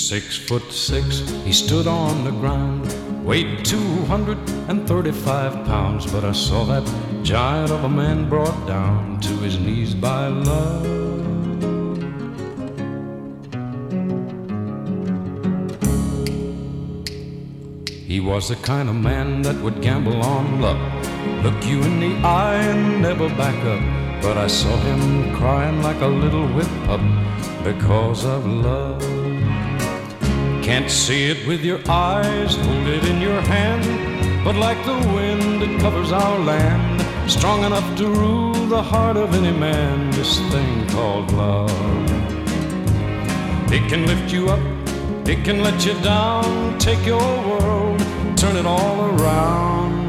6'6", he stood on the ground, weighed 235 pounds, but I saw that giant of a man brought down to his knees by love. He was the kind of man that would gamble on luck, look you in the eye and never back up. But I saw him crying like a little whip pup because of love. Can't see it with your eyes, hold it in your hand, but like the wind it covers our land, strong enough to rule the heart of any man, this thing called love. It can lift you up, it can let you down, take your world, turn it all around.